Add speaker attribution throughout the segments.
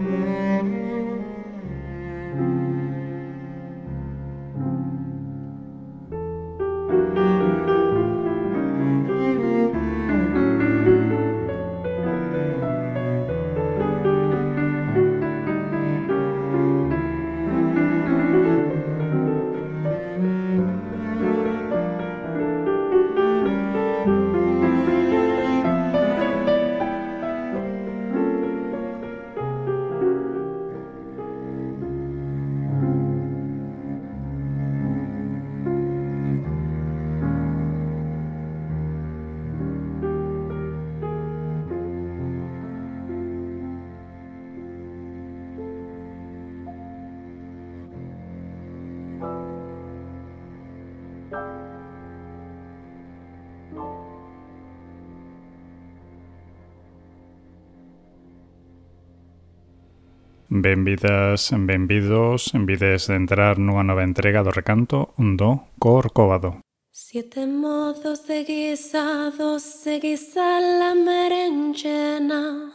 Speaker 1: Benvidas, benvidos, envides de entrar nunha nova entrega do recanto do Corcovado.
Speaker 2: 7 modos de guisados se guisa la berenjena.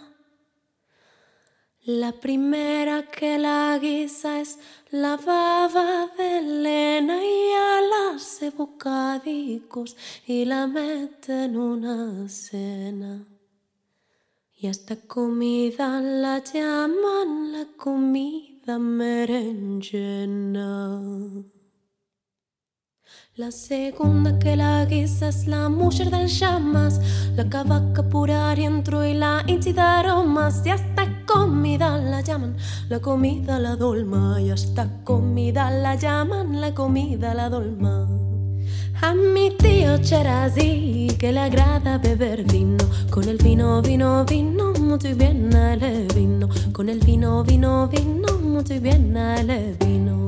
Speaker 2: La primera que la guisa es la baba de Elena y a la hace bocadicos y la mete en una cena. Y a esta comida la llaman la comida berenjena. La segunda que la guisa es la mujer del llamas, la cavaca pura adentro y la inchi de aromas. Y a esta comida la llaman la comida la dolma. Y a esta comida la llaman la comida la dolma. A mi tío Cherazí que le agrada beber vino. Con el vino, vino, vino, muy bien el vino. Con el vino, vino, vino, muy bien el vino.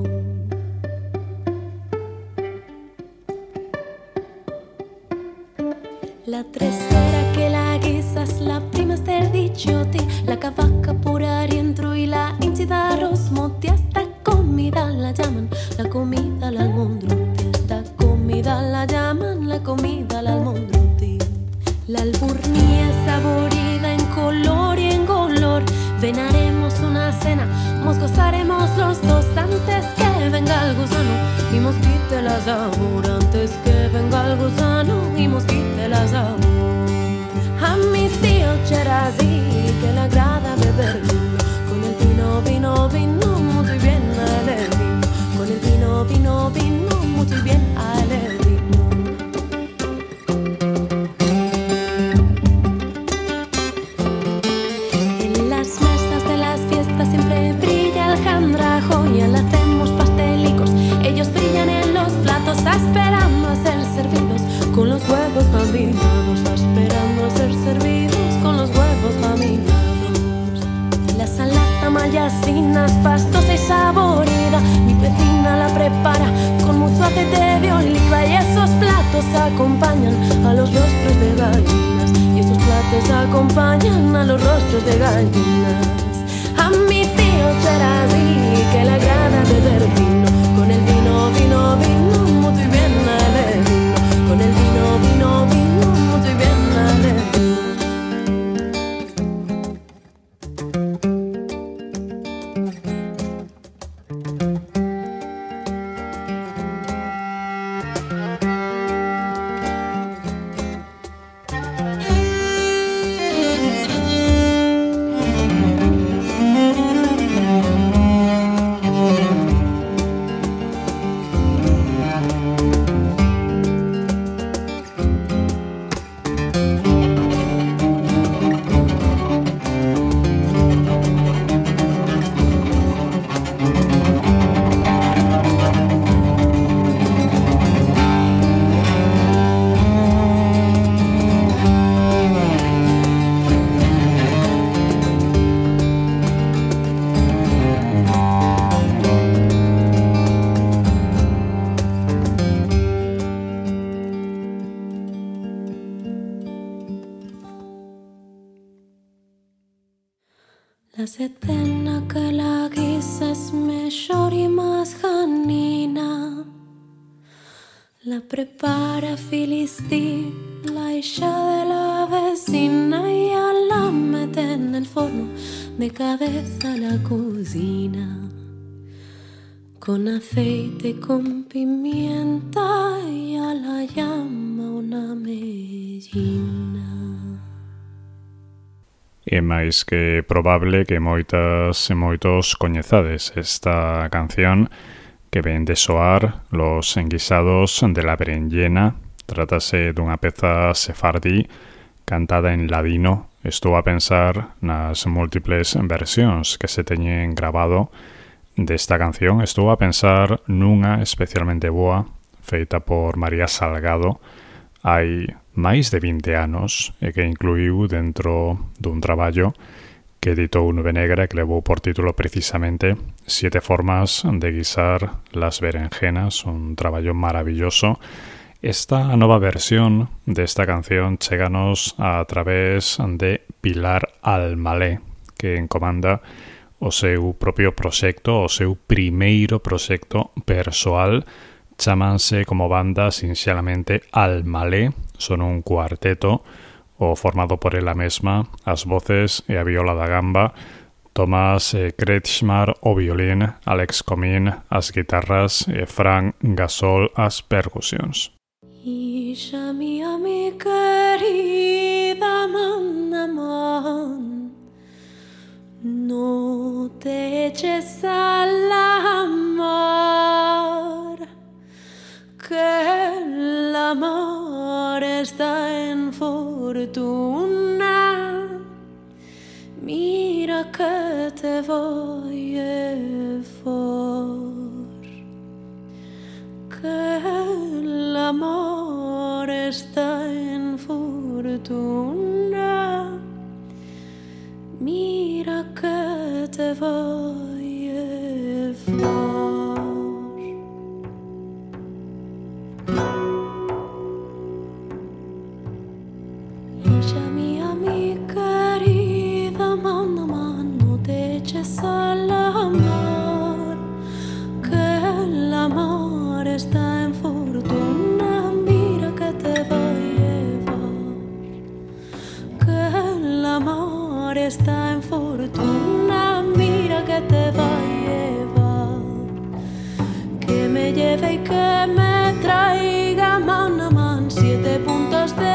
Speaker 2: La tercera que la guisa es la prima Esther Dichotti, la cavaca pura adentro y la inchi de arroz moti. Esta comida la llaman la comida al almondrotti. Esta comida la llaman la comida al almondrotti. La alburnía es saborida en color y en color. Venaremos una cena, nos gozaremos los dos antes que venga el gusano y mosquite la sabor. Antes que venga el gusano y mosquite la sabor. A mi tío Cherazí que le agrada beber vino. Con el vino, vino, vino, muy bien el vino. Con el vino, vino, vino, muy bien el vino. Y le hacemos pastelicos, ellos brillan en los platos, esperando a ser servidos con los huevos faminados, esperando a ser servidos con los huevos faminados. La salata mayasinas, pastosa y saborida, mi vecina la prepara con mucho aceite de oliva y esos platos acompañan a los rostros de gallinas, y esos platos acompañan a los rostros de gallinas. A mi tío Cherazí que le agrada beber vino. Con el vino, vino, vino, muy bien el vino. Con el vino, vino, vino, muy bien el vino. La setena que la guisa es mejor y más janina. La prepara Filistí, la hija de la vecina, y a la mete en el forno de de cabeza a la cocina, con aceite, con pimienta y a la llama una mellina.
Speaker 1: É máis que probable que moitas e moitos coñezades esta canción que ven de soar Los enguisados de la berenjena. Trátase dunha peza sefardí cantada en ladino. Estou a pensar nas múltiples versións que se teñen grabado desta canción. Estou a pensar nunha especialmente boa feita por María Salgado hai máis de 20 anos e que incluíu dentro dun traballo que editou Nube Negra que levou por título precisamente 7 formas de guisar las berenjenas, un traballo maravilloso. Esta nova versión desta canción chéganos a través de Pilar Almalé, que encomanda o seu propio proxecto, o seu primeiro proxecto persoal. Chámanse como banda sinxelamente Almalé, son un cuarteto o formado por ela mesma, as voces e a viola da gamba, Tomás Kretschmar o violín, Alex Comín as guitarras e Fran Gasol as percusións.
Speaker 2: Isha mía, mi querida man, no te eches al amor, que el amor está en fortuna. Mira que te voy for, que el amor está en fortuna. Mira que te voy for. Ella mía, mi querida mamá, no te eches al amor, que el amor está en fortuna. Mira que te voy a llevar, que el amor está en fortuna. Mira que te voy a llevar, que me lleve y que me traiga man a man 7 puntos de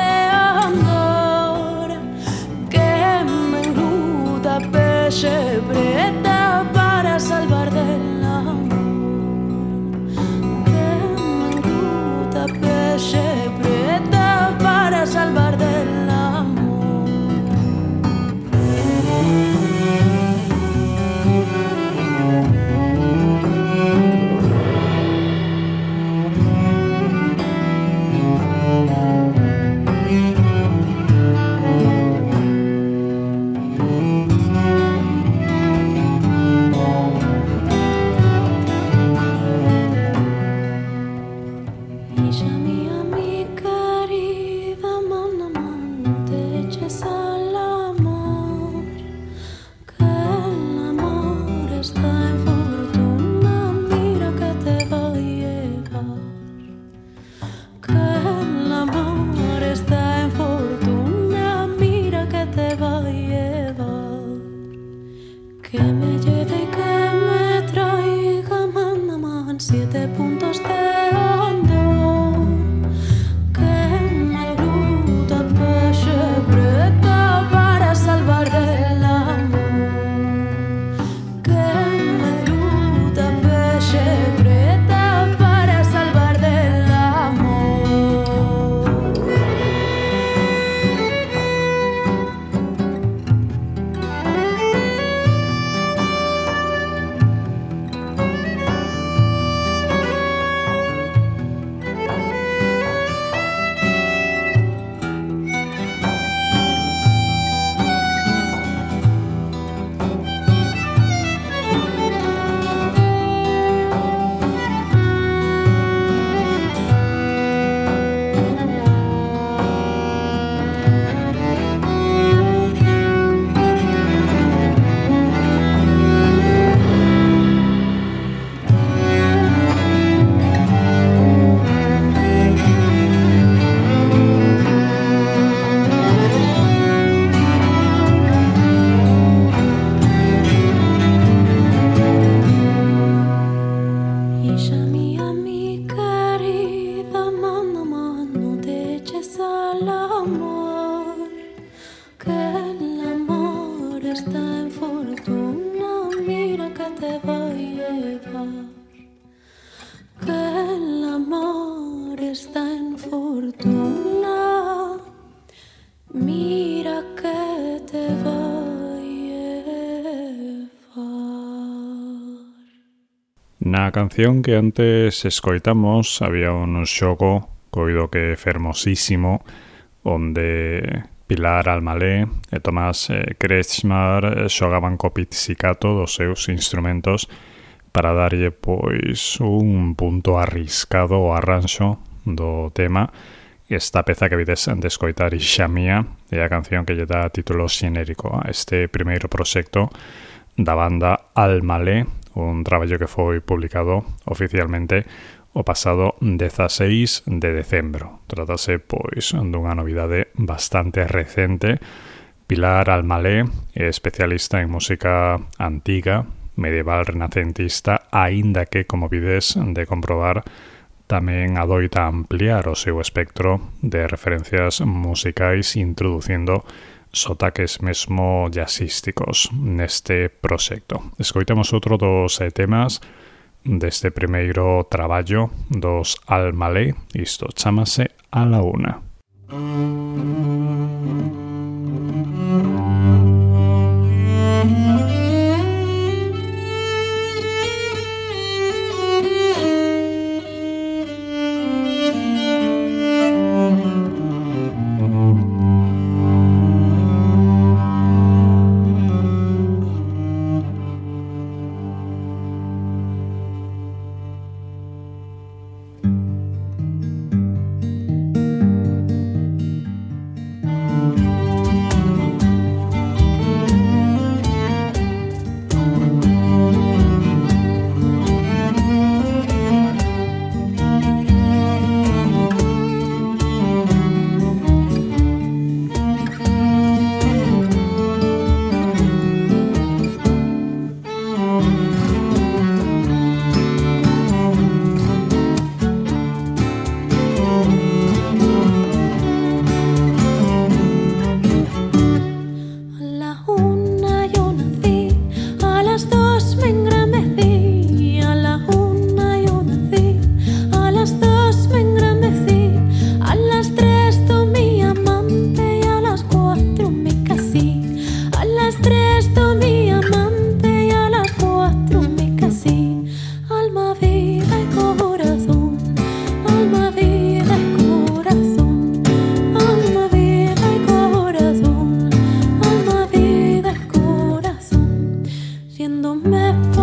Speaker 2: preta para salvar del amor, que
Speaker 1: Na canción que antes escoitamos había un xogo coido que fermosísimo onde Pilar Almalé e Tomás Kretschmar xogaban co pizzicato dos seus instrumentos para darlle pois un punto arriscado ao arranxo do tema. Esta peza que vides de escoitar Ixamía é a canción que lle dá título xenérico a este primeiro proxecto da banda Almalé, un traballo que foi publicado oficialmente o pasado 16 de decembro. Trátase, pois, dunha novidade bastante recente. Pilar Almalé é especialista en música antiga, medieval renacentista, aínda que, como vides de comprobar, tamén adoita ampliar o seu espectro de referencias musicais introducindo sotaques mesmo jazzísticos neste proxecto. Escoitamos outro dos temas deste primeiro traballo dos Almalé, isto chámase A la Una.
Speaker 2: Siendo me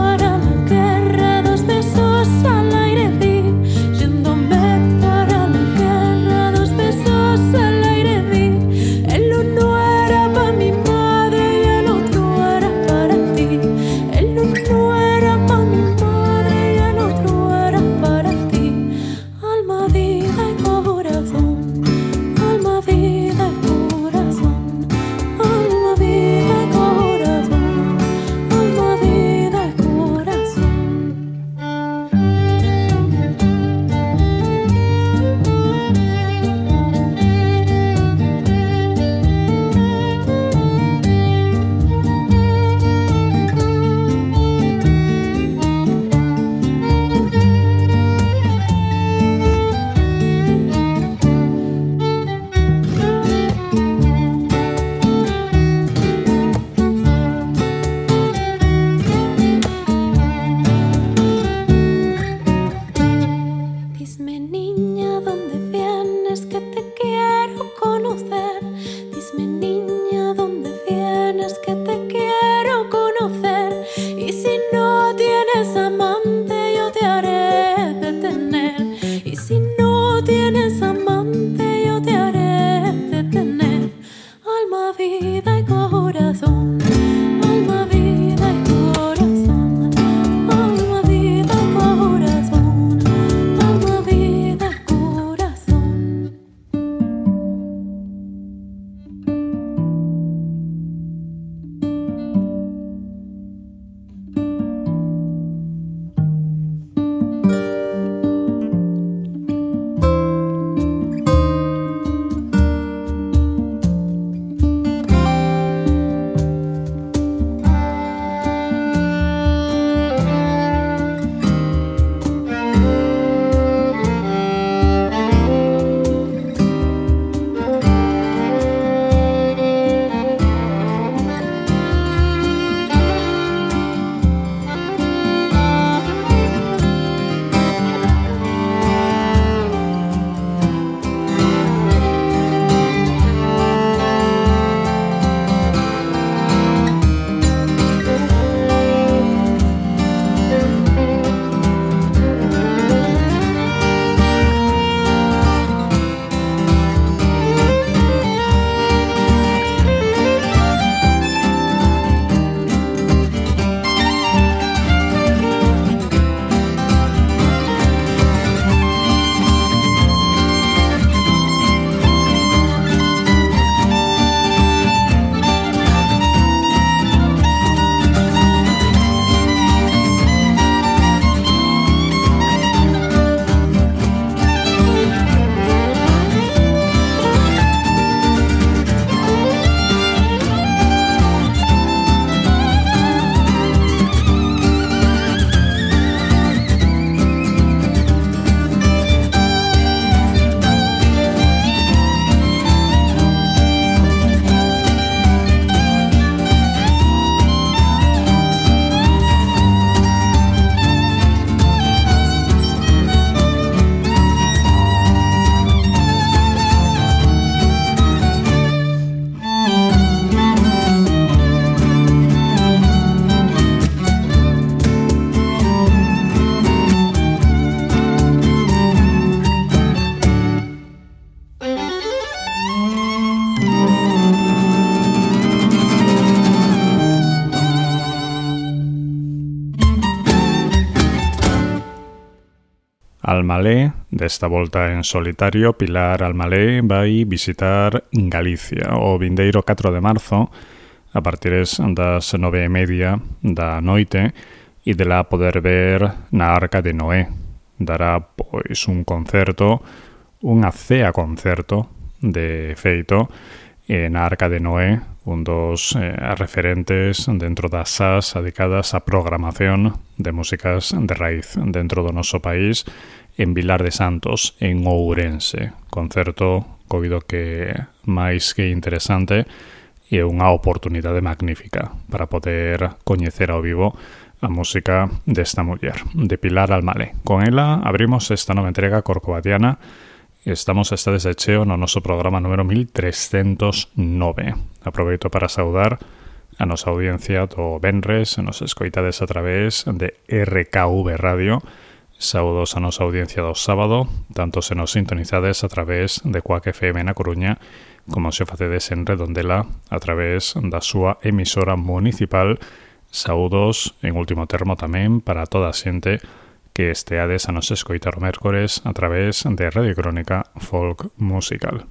Speaker 1: Almalé, desta volta en solitario, Pilar Almalé vai visitar Galicia o vindeiro 4 de marzo a partir das 9:30 da noite e dela poder ver na Arca de Noé. Dará pois un concerto, unha cea concerto de feito na Arca de Noé, un dos referentes dentro das SAS dedicadas á programación de músicas de raíz dentro do noso país, en Vilar de Santos, en Ourense. Concerto coido que máis que interesante e unha oportunidade magnífica para poder coñecer ao vivo a música desta muller, de Pilar Almalé. Con ela abrimos esta nova entrega corcovadiana. Estamos estades de cheo no noso programa número 1309. Aproveito para saudar a nosa audiencia do Benres, nos escoitades a través de RKV Radio. Saudos a nosa audiencia do sábado, tanto se nos sintonizades a través de Quack FM na Coruña, como se o facedes en Redondela a través da súa emisora municipal. Saudos, en último termo tamén, para toda a xente que esteades a nos escoitar o mércores a través de Radio Crónica Folk Musical.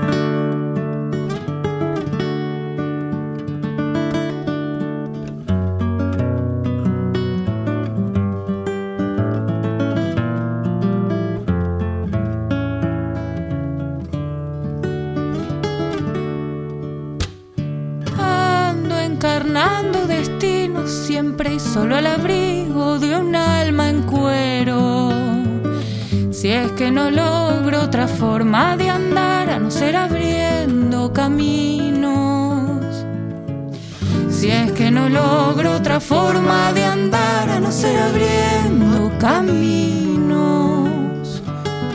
Speaker 3: Encarnando destinos siempre y solo al abrigo de un alma en cuero. Si es que no logro otra forma de andar, a no ser abriendo caminos. Si es que no logro otra forma de andar, a no ser abriendo caminos.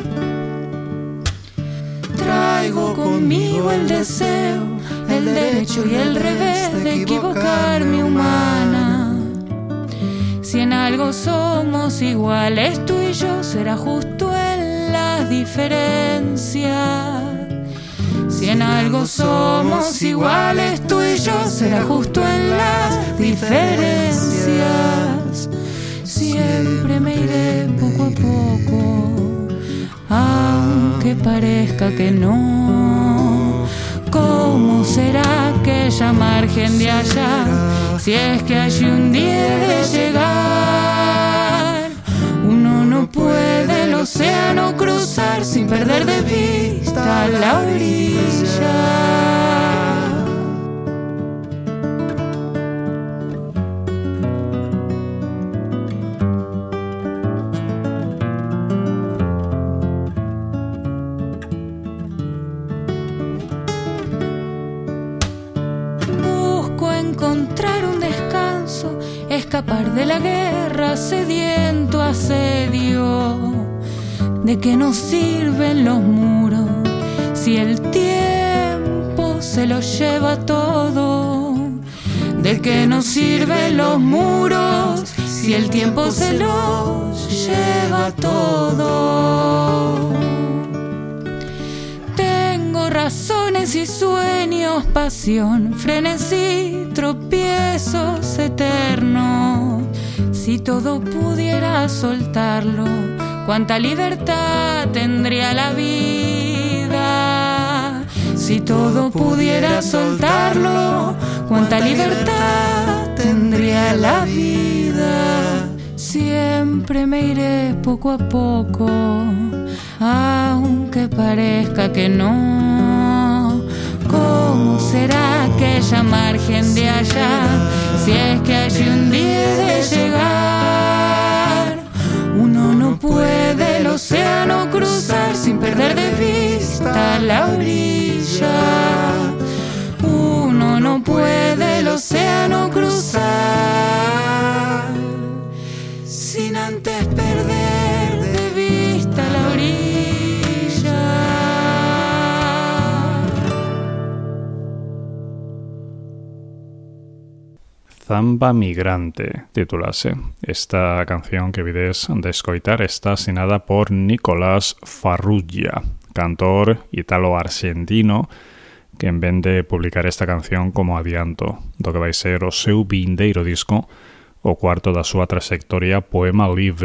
Speaker 3: Traigo conmigo el deseo, el derecho y el revés de equivocarme humana. Si en algo somos iguales tú y yo, será justo en las diferencias. Si en algo somos iguales tú y yo, será justo en las diferencias. Siempre me iré poco a poco, aunque parezca que no. ¿Cómo será aquella margen de allá? Si es que allí un día de llegar, uno no puede el océano cruzar sin perder de vista la orilla. Encontrar un descanso, escapar de la guerra, sediento asedio. ¿De qué nos sirven los muros si el tiempo se los lleva todo? ¿De qué nos sirven los muros si el tiempo se los lleva todo? Tengo razones y sueños, pasión, frenesí, tropiezos eternos. Si todo pudiera soltarlo, cuánta libertad tendría la vida. Si todo pudiera soltarlo, cuánta libertad tendría la vida. Siempre me iré poco a poco, aunque parezca que no. ¿Cómo será aquella margen de allá? Si es que allí un día de llegar, uno no puede el océano cruzar sin perder de vista la orilla. Uno no puede el océano cruzar sin antes perder de vista la orilla.
Speaker 1: Zamba Migrante, titulase. Esta canción que vides de escoitar está asinada por Nicolás Farrugia, cantor italo-argentino, que en vez de publicar esta canción como adianto do que vai ser o seu vindeiro disco, o cuarto da súa trayectoria Poema Libre,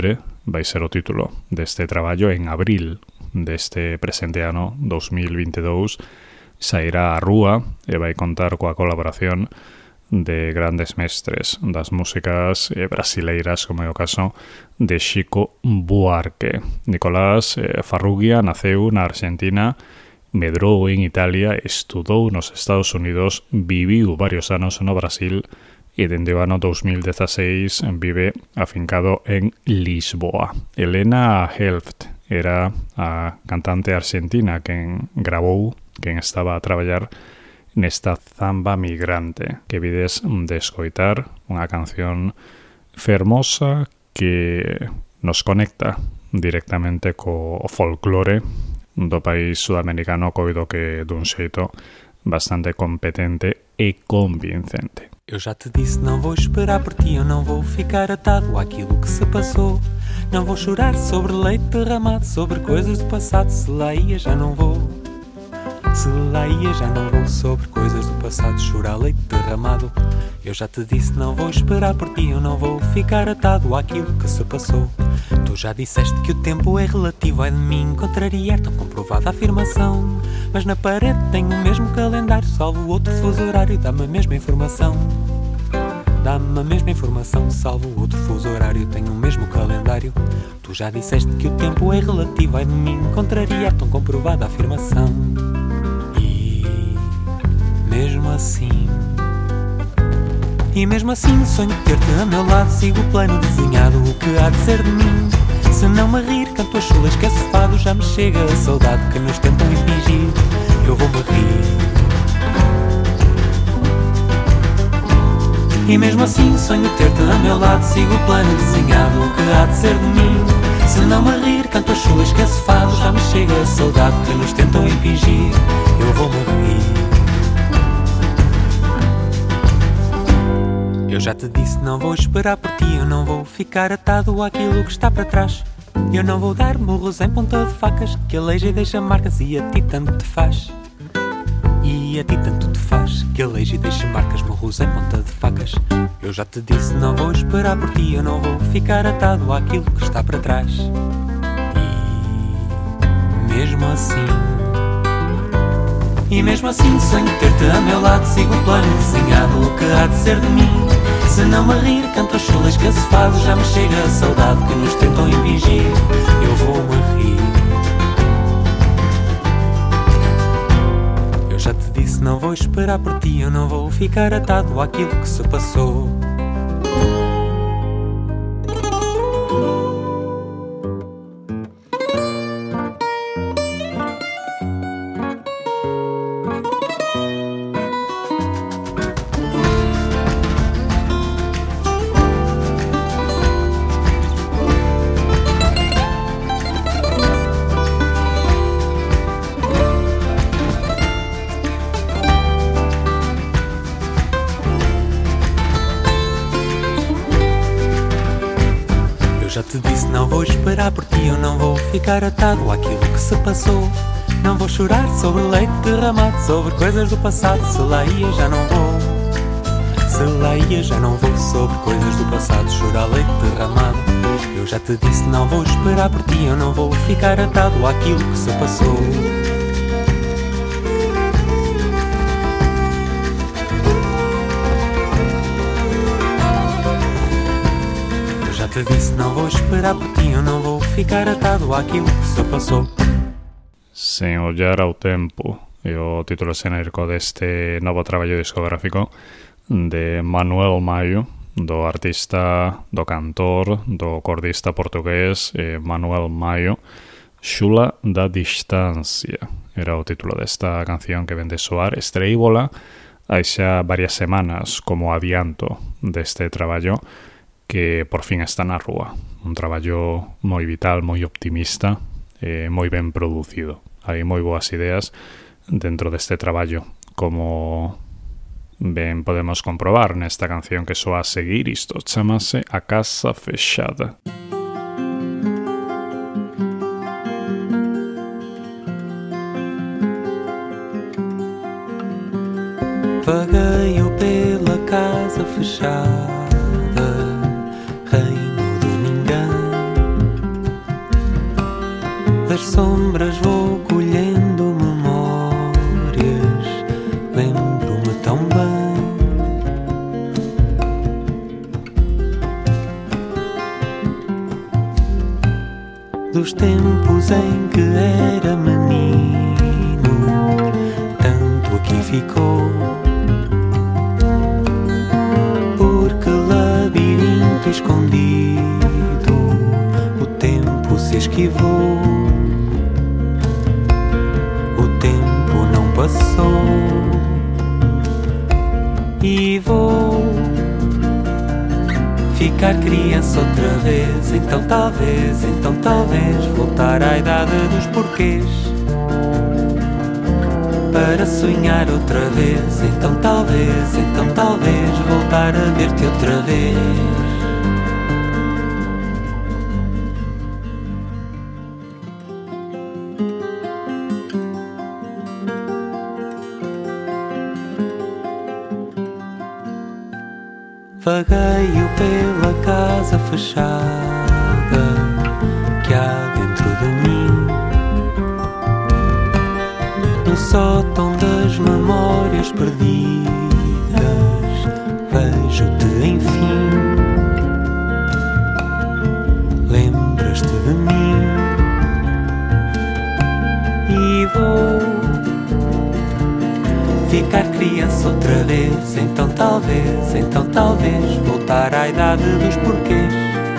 Speaker 1: vai ser o título deste traballo. En abril deste presente ano 2022 sairá á rúa e vai contar coa colaboración de grandes mestres das músicas brasileiras, como é o caso de Chico Buarque. Nicolás Farrugia naceu na Argentina, medrou en Italia, estudou nos Estados Unidos, viviu varios anos no Brasil e dende o ano 2016 vive afincado en Lisboa. Helena Helft era a cantante argentina quen gravou, quen estaba a traballar nesta Zamba Migrante, que vides de escoitar, unha canción fermosa que nos conecta directamente co folclore do país sudamericano, coido que dun xeito bastante competente e convincente.
Speaker 4: Eu já te disse, não vou esperar por ti, eu não vou ficar atado àquilo que se passou. Não vou chorar sobre leite derramado, sobre coisas do passado, se lá ia já não vou. Se lá ia já não vou, sobre coisas do passado, chorar leite derramado. Eu já te disse, não vou esperar por ti, eu não vou ficar atado àquilo que se passou. Tu já disseste que o tempo é relativo, é de mim contrariar tão comprovada afirmação. Mas na parede tenho o mesmo calendário, salvo outro fuso horário, dá-me a mesma informação. Dá-me a mesma informação, salvo outro fuso horário, tenho o mesmo calendário. Tu já disseste que o tempo é relativo, é de mim contrariar tão comprovada afirmação. E mesmo assim sonho ter-te a meu lado, sigo o plano desenhado, o que há de ser de mim. Se não me rir, canto as chulas que é cefado, já me chega a saudade que nos tentam impingir. Eu vou-me rir. E mesmo assim sonho ter-te a meu lado, sigo o plano desenhado, o que há de ser de mim. Se não me rir, canto as chulas que é cefado, já me chega a saudade que nos tentam impingir. Eu vou-me rir. Eu já te disse, não vou esperar por ti, eu não vou ficar atado àquilo que está para trás. Eu não vou dar murros em ponta de facas, que aleija e deixa marcas e a ti tanto te faz. E a ti tanto te faz, que aleija e deixa marcas, murros em ponta de facas. Eu já te disse, não vou esperar por ti, eu não vou ficar atado àquilo que está para trás. E mesmo assim sonho ter-te a meu lado, sigo o plano desenhado, o que há de ser de mim. Se não me rir, canto as chulas que se faz, já me chega a saudade que nos tentam impingir. Eu vou-me rir. Eu já te disse, não vou esperar por ti, eu não vou ficar atado àquilo que se passou. Já te disse, não vou esperar por ti, eu não vou ficar atado àquilo que se passou. Não vou chorar sobre leite derramado, sobre coisas do passado, se lá ia já não vou. Se lá ia já não vou, sobre coisas do passado, chorar leite derramado. Eu já te disse, não vou esperar por ti, eu não vou ficar atado àquilo que se passou. Te disse, não vou esperar por ti, eu não vou ficar atado àquilo que se passou.
Speaker 1: Sen ollar ao tempo é o título xenérico deste novo traballo discográfico de Manuel Maio, do artista, do cantor, do cordista portugués Manuel Maio. Xula da Distancia era o título desta canción que ven de soar. Estreíbola hai xa varias semanas como adianto deste traballo que por fin está na rúa. Un traballo moi vital, moi optimista, moi ben producido. Hai moi boas ideas dentro deste traballo, como ben podemos comprobar nesta canción que soa a seguir. Isto chamase A Casa Fechada.
Speaker 4: Vagueio pela casa fechada, reino do ninguém. sombras vou colhendo memórias, lembro-me tão bem dos tempos em que era menino, tanto aqui ficou, porque labirinto escondido o tempo se esquivou, o tempo não passou, e vou ficar criança outra vez, então talvez voltar à idade dos porquês, para sonhar outra vez, então talvez voltar a ver-te outra vez. Vagueio pela casa fechada que há dentro de mim, no sótão das memórias perdidas, vejo-te enfim, lembras-te de mim, e vou ficar criança outra vez, então talvez voltar à idade dos porquês,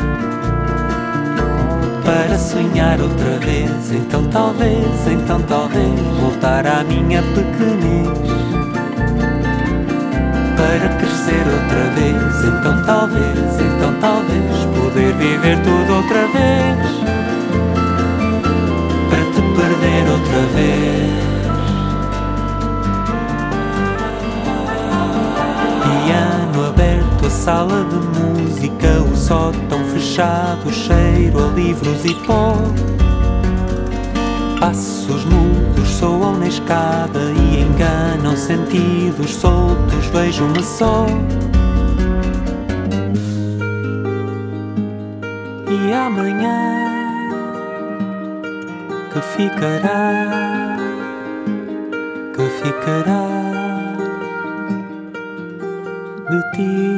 Speaker 4: para sonhar outra vez, então talvez voltar à minha pequenez, para crescer outra vez, então talvez poder viver tudo outra vez, para te perder outra vez. Piano aberto, a sala de música, o sótão fechado, cheiro a livros e pó. Passos mudos soam na escada e enganam sentidos soltos, vejo-me só. E amanhã que ficará de ti.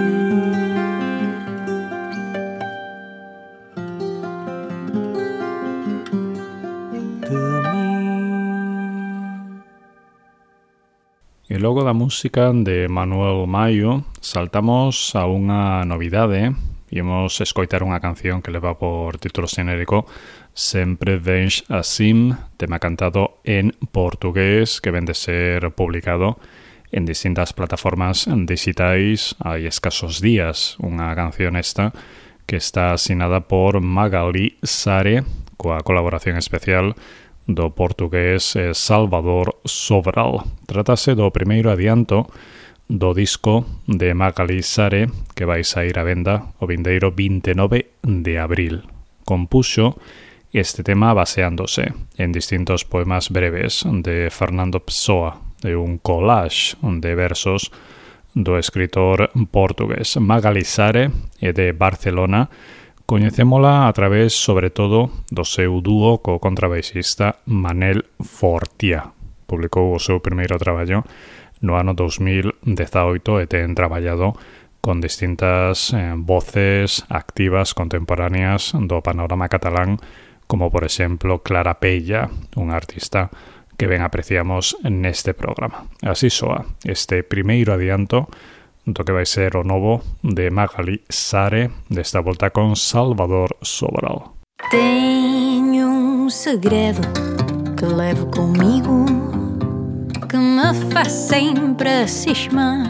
Speaker 1: E logo da música de Manuel Maio saltamos a unha novidade. Imos escoitar unha canción que leva por título xenérico Sempre Vens Assim, tema cantado en portugués que ven de ser publicado en distintas plataformas digitais hai escasos días. Unha canción esta que está asinada por Magali Sare coa colaboración especial do portugués Salvador Sobral. Trátase do primeiro adianto do disco de Magali Sare que vai sair a venda o vindeiro 29 de abril. Compuxo este tema baseándose en distintos poemas breves de Fernando Pessoa, de un collage de versos do escritor portugués Magali Sare e de Barcelona. Coñecémola a través, sobre todo, do seu dúo co contrabaixista Manel Fortia. Publicou o seu primeiro traballo no ano 2018 e ten traballado con distintas voces activas contemporáneas do panorama catalán, como por exemplo Clara Pella, unha artista que ben apreciamos neste programa. Así soa este primeiro adianto do que vai ser o novo de Magali Sare, desta volta con Salvador Sobral.
Speaker 3: Tenho segredo que levo comigo, que me faz sempre cismar.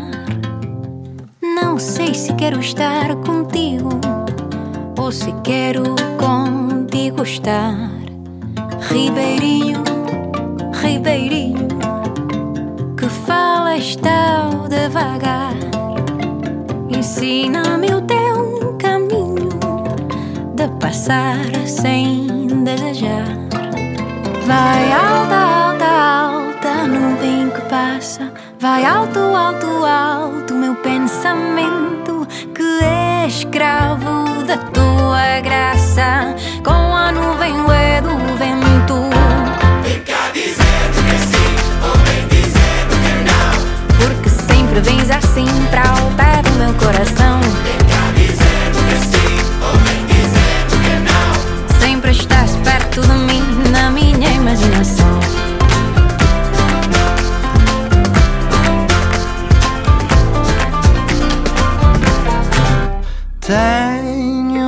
Speaker 3: Não sei se quero estar contigo ou se quero contigo estar. Ribeirinho, ribeirinho, que falas tão devagar, ensina-me o teu caminho de passar sem desejar. Vai alta, alta, alta, nuvem que passa. Vai alto, alto, alto, meu pensamento que é escravo da tua graça, com a nuvem é do vento.
Speaker 5: Vem cá dizendo que sim, ou vem dizendo que não.
Speaker 3: Porque sempre vens assim para o pé do meu coração.
Speaker 5: Vem cá dizendo que sim, ou vem dizendo que não.
Speaker 3: Sempre estás perto de mim, na minha imaginação.
Speaker 6: Tenho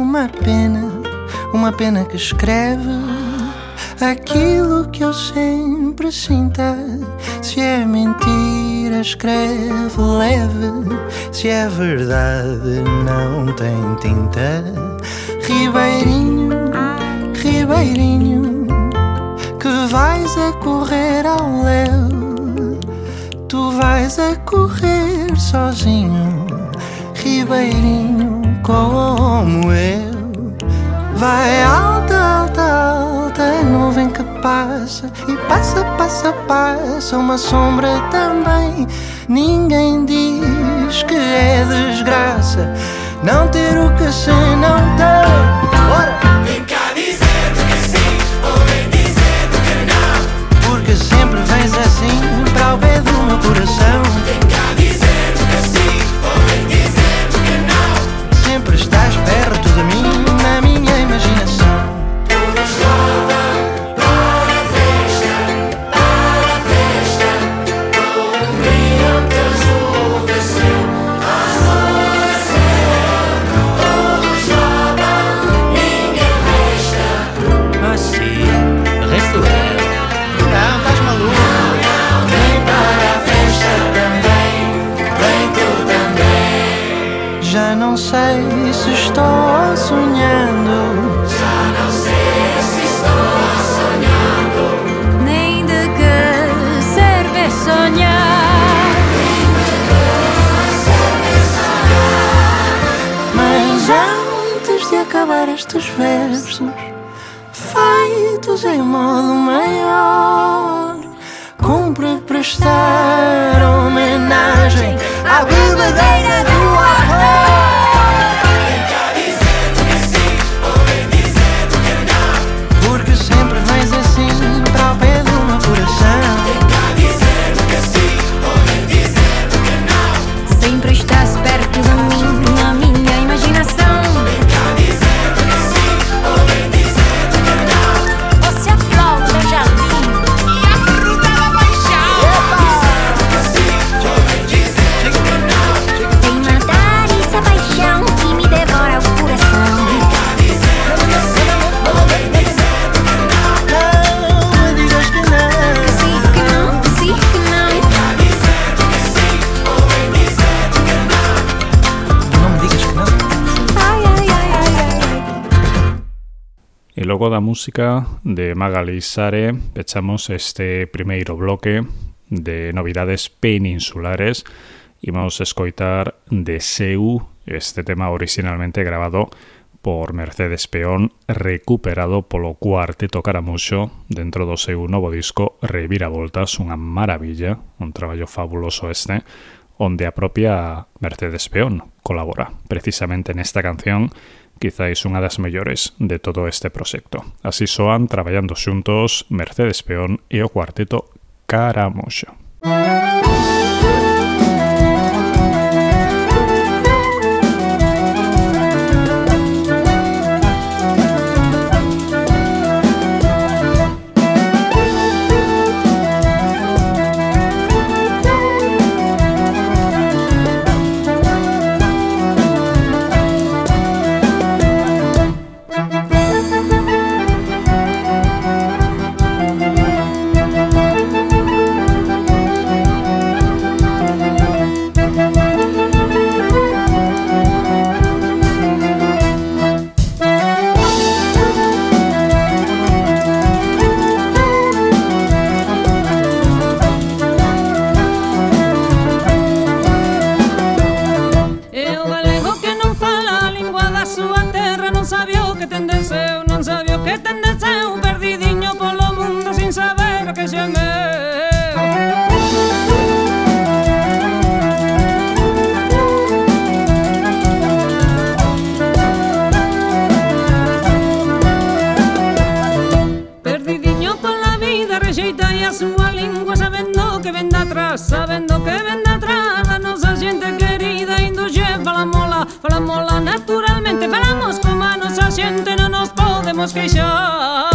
Speaker 6: uma pena que escreve aquilo que eu sempre sinto. Se é mentira, escreve leve. Se é verdade, não tem tinta. Ribeirinho, ribeirinho, que vais a correr ao léu. Tu vais a correr sozinho, ribeirinho como eu. Vai alta, alta, alta nuvem que passa, e passa, passa, passa uma sombra também. Ninguém diz que é desgraça não ter o que se não tem. Bora!
Speaker 5: Vem cá dizendo que sim, ou vem dizendo que não.
Speaker 6: Porque sempre vens assim para o pé do meu coração.
Speaker 5: Vem cá dizendo que sim, ou vem dizendo que não.
Speaker 6: Sempre estás perto de mim, na minha imaginação.
Speaker 5: Todos jovem, para a festa, com um brilhante azul desceu, azul desceu. Todos jovem, ninguém resta.
Speaker 6: Ah, sim, resto é. Não, estás maluco.
Speaker 5: Vem para a festa também, vem tu também.
Speaker 6: Já não sei se estou sonhando.
Speaker 5: Já não sei se estou sonhando.
Speaker 3: Nem de que serve sonhar.
Speaker 6: Mas antes de acabar estes versos, feitos em modo maior, cumpre prestar homenagem à bebedeira do amor.
Speaker 5: Vem cá dizendo que sim, ou vem dizendo que não.
Speaker 6: Porque sempre vens assim para o pé do meu coração.
Speaker 5: Vem cá dizendo que sim, ou vem dizendo que não.
Speaker 3: Sempre estás perto de mim, na minha imaginação.
Speaker 5: Vem cá dizendo que sim, ou vem dizendo que não.
Speaker 3: Você é a flor do jardim e a fruta da paixão.
Speaker 5: Que sim, ou vem dizendo que não.
Speaker 3: Vem matar essa paixão que me devora o coração.
Speaker 5: Vem cá dizendo que sim, ou vem dizendo que não.
Speaker 6: Não me digas que não.
Speaker 3: Que sim, que não, que sim, que não.
Speaker 5: Vem cá dizendo que sim, ou vem dizendo que não.
Speaker 6: Não me digas que não.
Speaker 3: Ai, ai, ai, ai, ai.
Speaker 1: E logo da música de Magali Sare pechamos este primeiro bloque de novidades peninsulares. Imos escoitar Deseu, este tema originalmente grabado por Mercedes Peón, recuperado polo Cuarteto Caramuxo dentro do seu novo disco Reviravoltas, unha maravilla, un traballo fabuloso este, onde a propia Mercedes Peón colabora precisamente nesta canción, quizáis unha das mellores de todo este proxecto. Así soan traballando xuntos Mercedes Peón e o Cuarteto Caramuxo.
Speaker 3: temos que xa.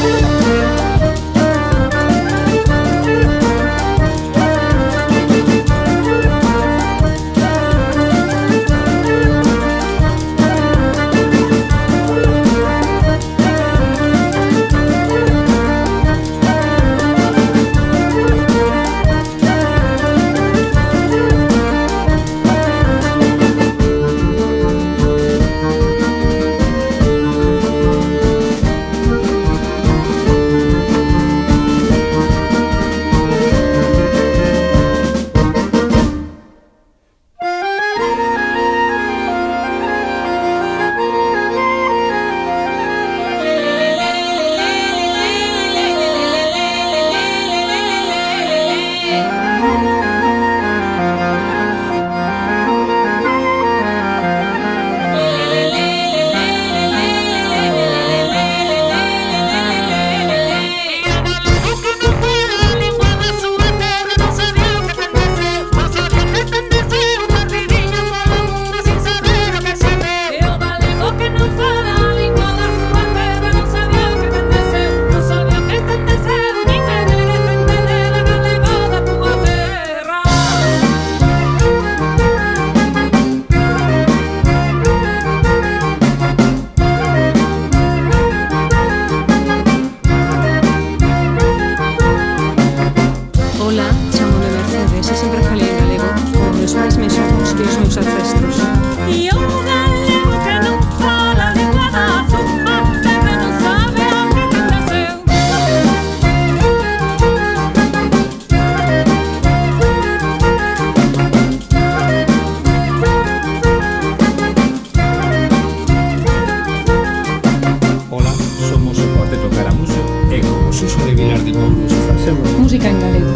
Speaker 7: Música en galego.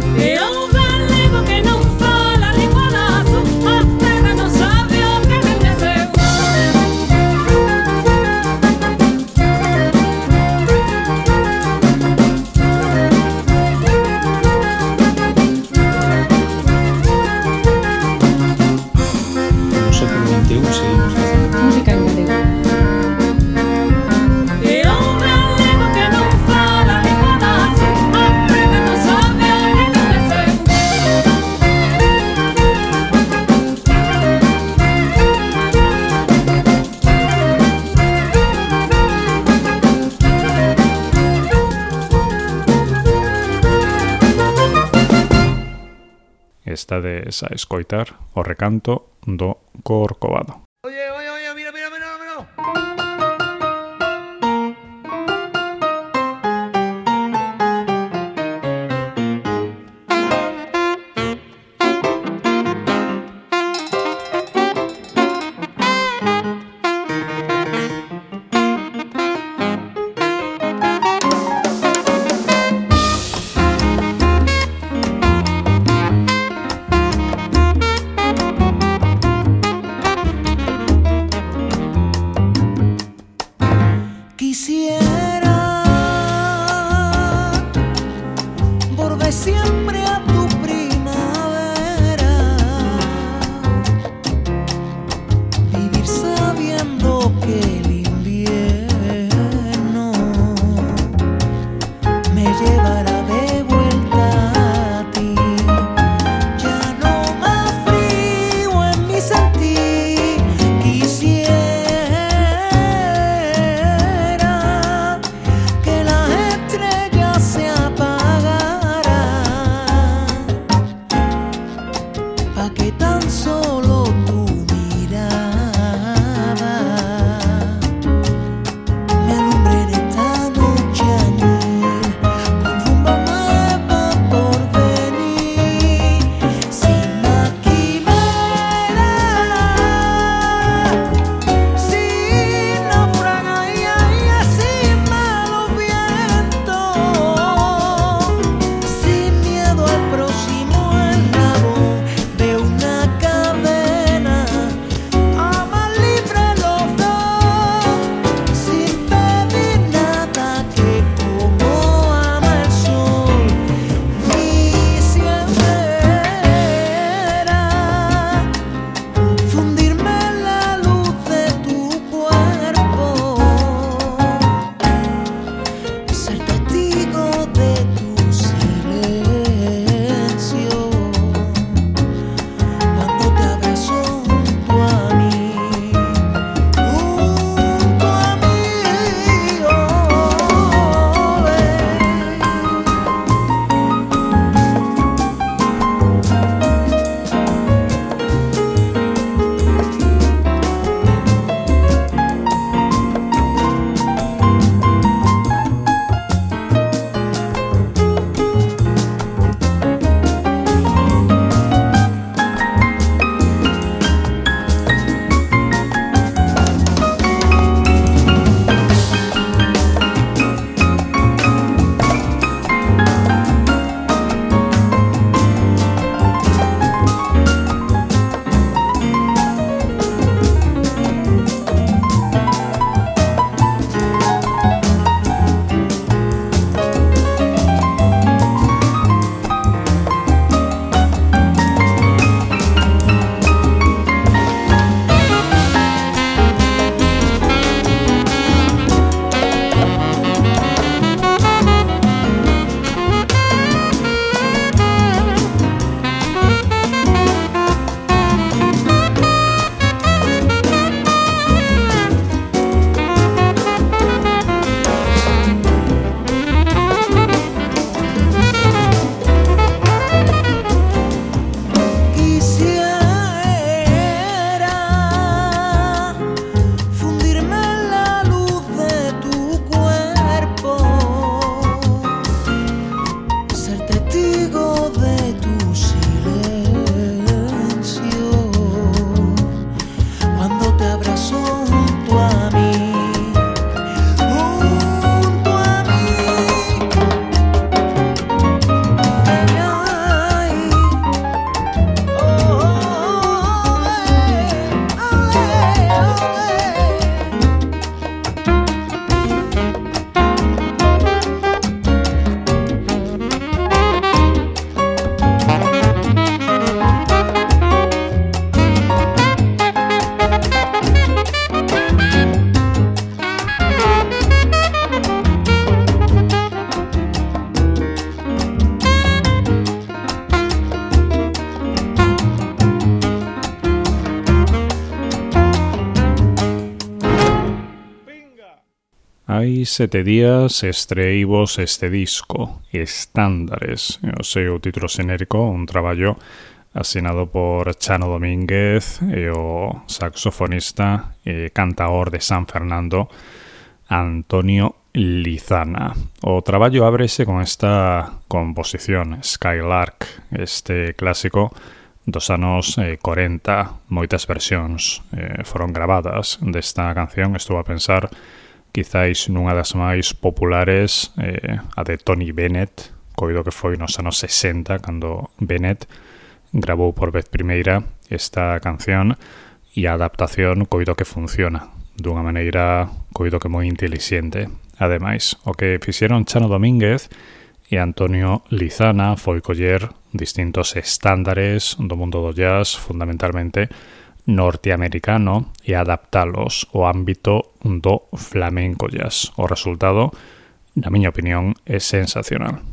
Speaker 1: Estades a escoitar o recanto do Corcovado.
Speaker 8: Oye, mira.
Speaker 1: Hai 7 días estreívos este disco, Estándares, o seu título xenérico, un traballo asinado por Chano Domínguez e o saxofonista e cantaor de San Fernando, Antonio Lizana. O traballo ábrese con esta composición, Skylark, este clásico dos anos 40. Moitas versións foron gravadas desta canción. Estou a pensar quizáis nunha das máis populares, a de Tony Bennett, coido que foi nos anos 60 cando Bennett gravou por vez primeira esta canción, e a adaptación coido que funciona dunha maneira coido que moi intelixente. Ademais, o que fixeron Chano Domínguez e Antonio Lizana foi coller distintos estándares do mundo do jazz, fundamentalmente norteamericano, e adaptalos ao ámbito do flamenco jazz. O resultado, na miña opinión, é sensacional.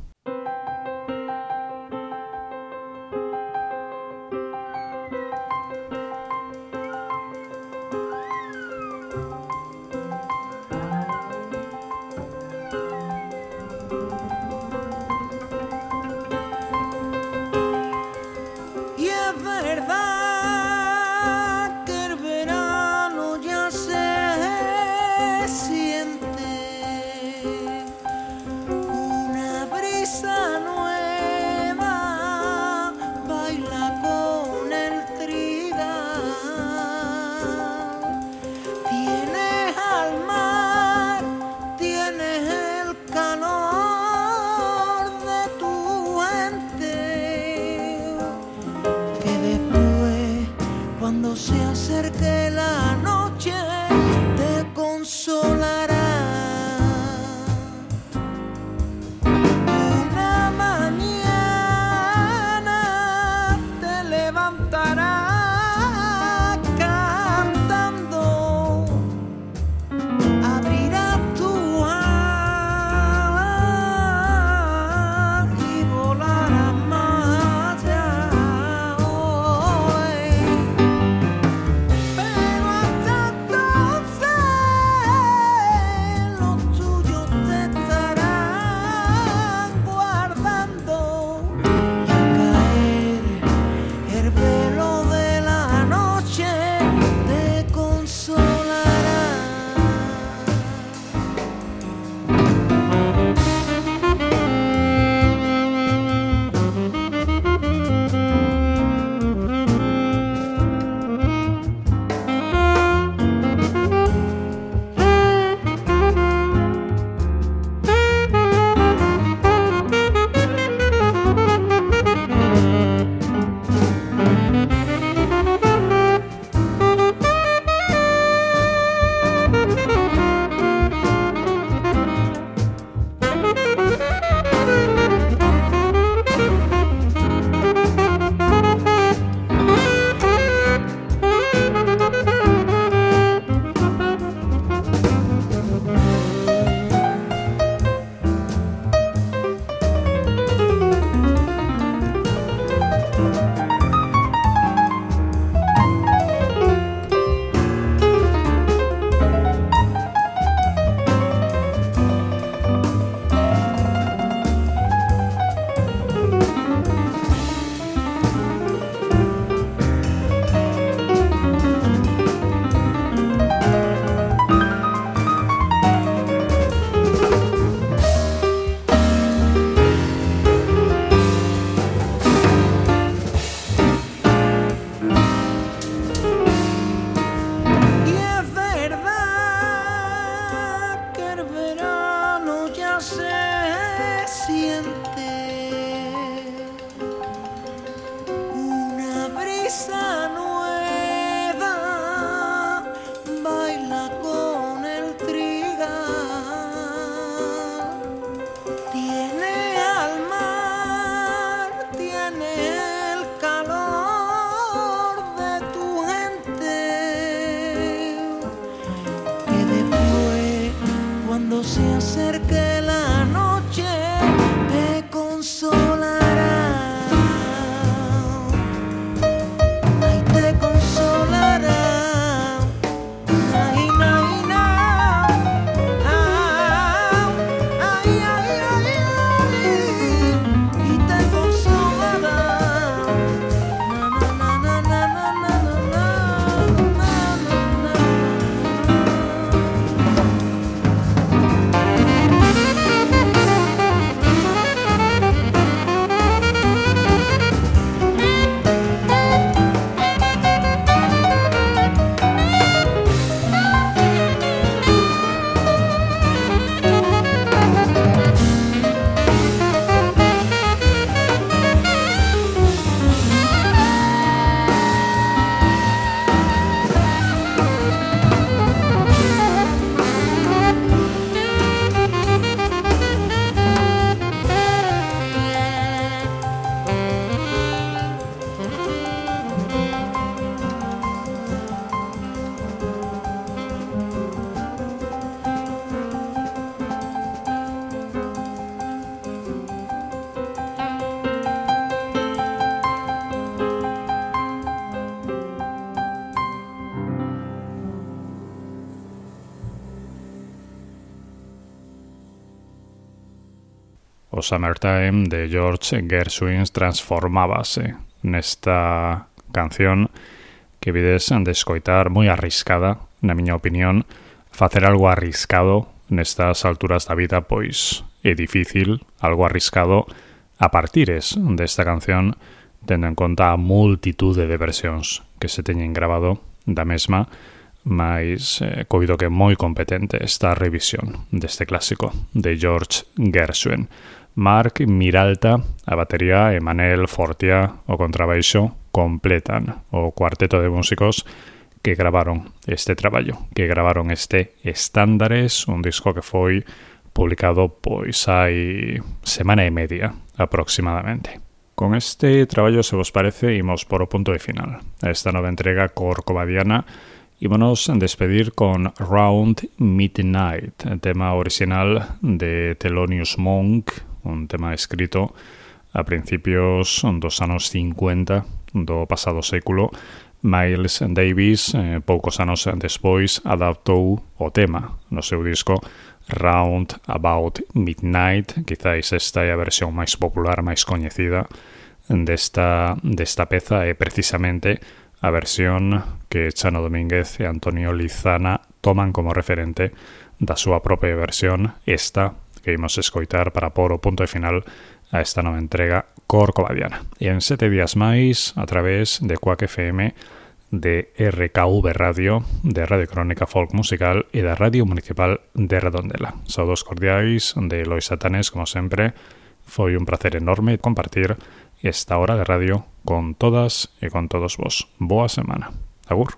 Speaker 1: o Summertime de George Gershwin transformábase nesta canción que vides de escoitar moi arriscada, na miña opinión. Facer algo arriscado nestas alturas da vida pois é difícil, algo arriscado a partires desta canción, tendo en conta a multitude de versións que se teñen grabado da mesma, mas coido que é moi competente esta revisión deste clásico de George Gershwin. Mark Miralta a batería e Manel Fortia o contrabaixo completan o cuarteto de músicos que gravaron este traballo, que gravaron este Estándares, un disco que foi publicado pois hai semana e media aproximadamente. Con este traballo, se vos parece, imos por o punto de final. Esta nova entrega corcovadiana, ímonos despedir con Round Midnight, tema original de Thelonious Monk, un tema escrito a principios dos anos 50 do pasado século. Miles Davis, poucos anos despois, adaptou o tema no seu disco Round About Midnight. Quizáis esta é a versión máis popular, máis coñecida desta peza, é precisamente a versión que Chano Domínguez e Antonio Lizana toman como referente da súa propia versión, esta que imos escoitar para pôr o punto de final a esta nova entrega corcovadiana. E en 7 días máis, a través de Quack FM, de RKV Radio, de Radio Crónica Folk Musical e da Radio Municipal de Redondela. Saudos cordiais de Lois Satanés, como sempre. Foi un placer enorme compartir esta hora de radio con todas e con todos vos. Boa semana. Agur.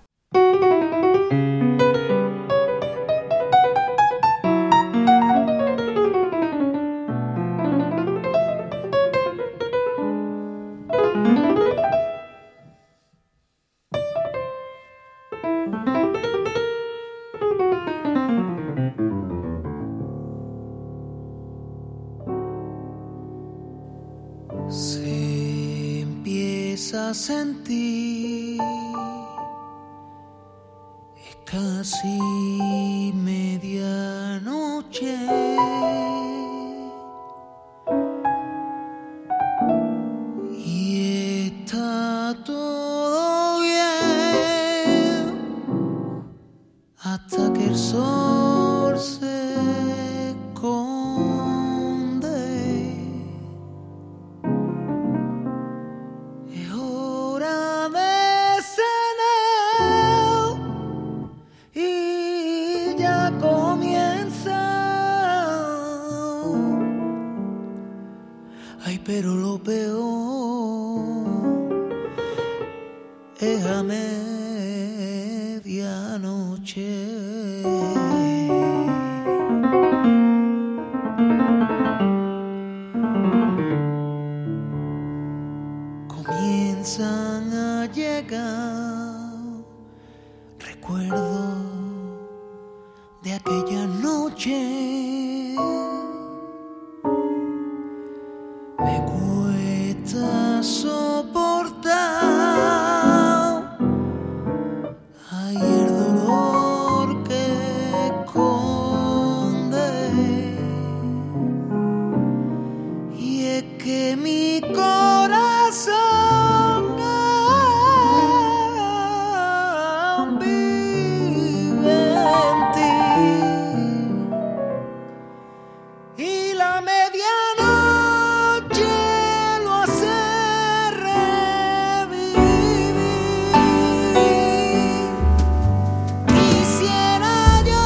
Speaker 6: Se empieza a sentir, es casi medianoche, y está todo bien hasta que el sol se esconde. Es hora de cenar y ya comienza. Ay, pero lo peor es a medianoche. Comienzan a llegar recuerdos de aquella noche. Me cuesta soportar, ay, el dolor que esconde. Y es que mi corazón vive en ti, y la medianoche lo hace revivir. Quisiera yo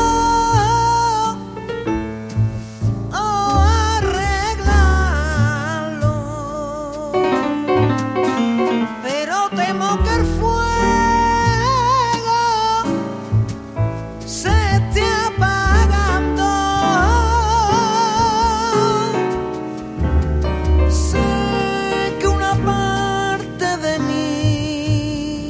Speaker 6: arreglarlo, pero temo que el fuego se esté apagando. Sé que una parte de mí,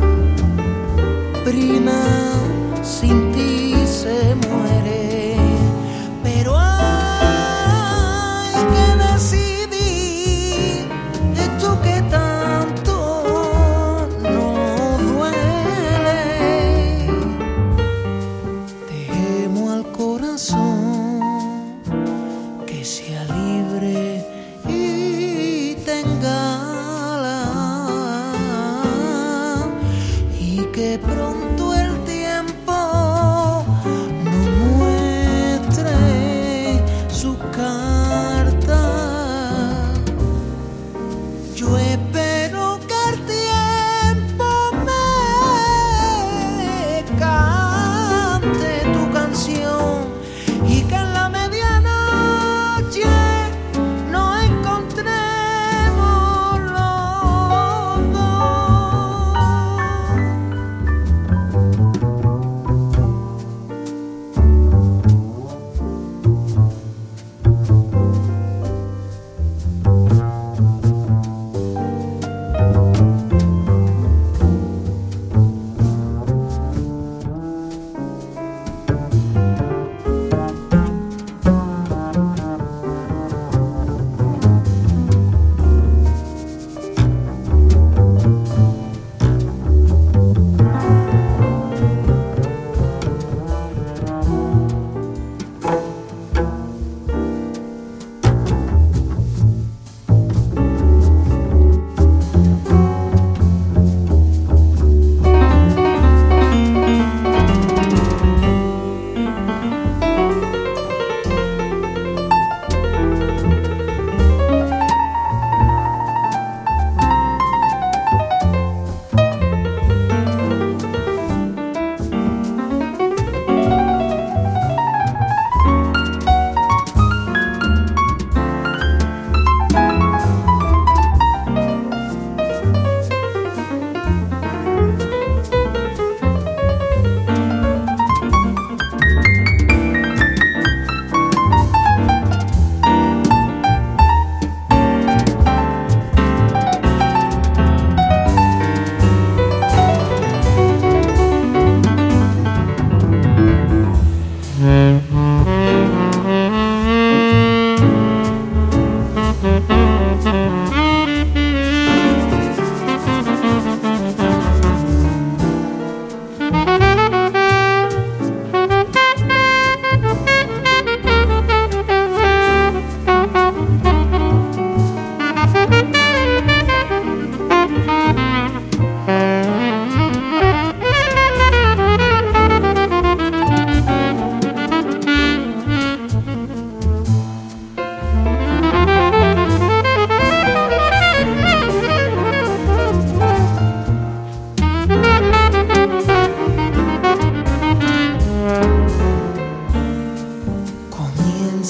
Speaker 6: prima, sin ti se muere, pero hay que decidir esto que tanto nos duele. Dejemos al corazón que sea libre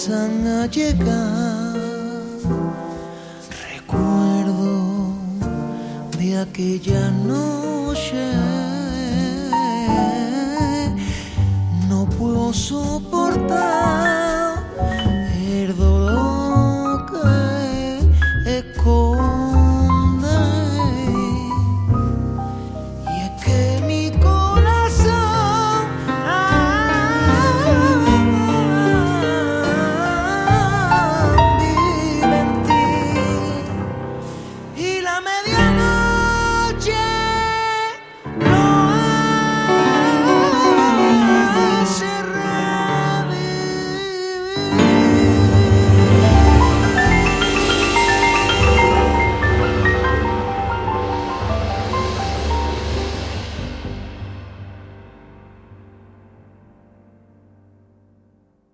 Speaker 6: comienzan a llegar recuerdos de aquella noche. No puedo soportar el dolor que esconde, y es que mi corazón vive en ti, y la media